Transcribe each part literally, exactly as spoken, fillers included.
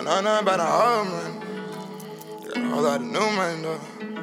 know nothing about the old money. Got a whole lot of new money though.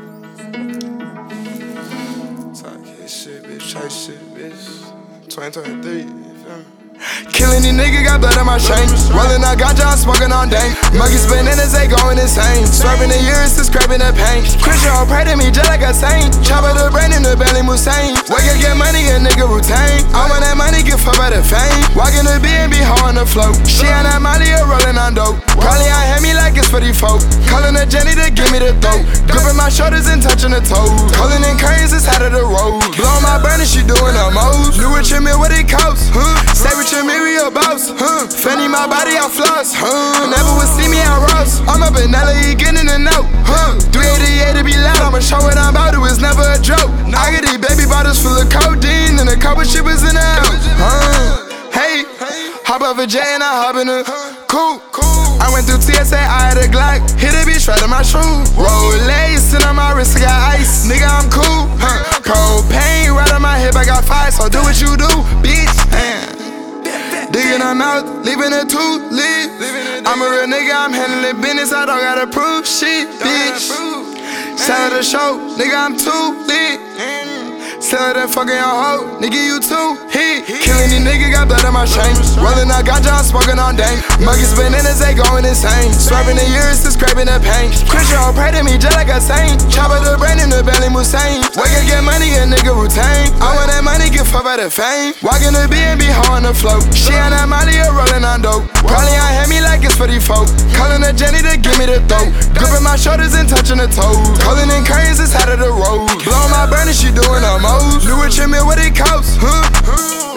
Talk his shit, bitch, chase shit, bitch. twenty twenty-three, you feel me? Killing these niggas, got blood on my chain. Rolling out ganja, I'm smoking on dank. Monkeys spinning as they going insane. Swerving the years to scraping the paint. Christian don't pray to me just like a saint. Chopper the brain in the belly Musain. Wake up, get money, a nigga routine. I want that money, get fucked by the fame. Walking the B and be hoe on the float. She on that molly, or rolling on dope. Probably I hand me like it's for these folk. Calling her Jenny to give me the throat. Gripping my shoulders and touching the toes. Calling in curtains, it's out of the road. Blowing my burner, she doing the most. New with your meal, what it costs, huh? Stay with your meal, real boss, huh? Fanny my body, I floss, huh? Never would see me out Ross. I'm up in L A, getting a note, huh? three eighty-eight to be loud, I'ma show what I'm about, it was never a joke. I get these baby bottles full of codeine, and a couple shippers in the house, huh? Hey, hop off a jet and I hop in a coupe. I went through T S A, I had a Glock, hit a bitch right in my shoe. Rolex, sit on my wrist, I got ice, nigga I'm cool, huh? Cold pain right on my hip, I got fire, so do what you do, bitch. Digging her mouth, leaving her tooth lit. I'm a real nigga, I'm handling business, I don't gotta prove shit, bitch. Sell the show, nigga, I'm too lit. Sell that fucking your hoe, nigga, you too hit. Killing these niggas, got blood on my chain. Rolling out ganja, I'm smoking on dank. Monkeys spinning as they going insane. Swerving the years to scraping the paint. Christian don't pray to me just like a saint. Chopper the brain in the belly Musain. Wake up, get money, a nigga routine. I want that money, get fucked by the fame. Walking the B and be hoe on the float. She on that molly, or rolling on dope. Probably I hand me like it's for these folk. Calling her Jenny to give me the throat. Gripping my shoulders and touching the toes. Calling in curtains, it's out of the road. Blowing my burner, she doing the most. New with your meal, what it costs, huh?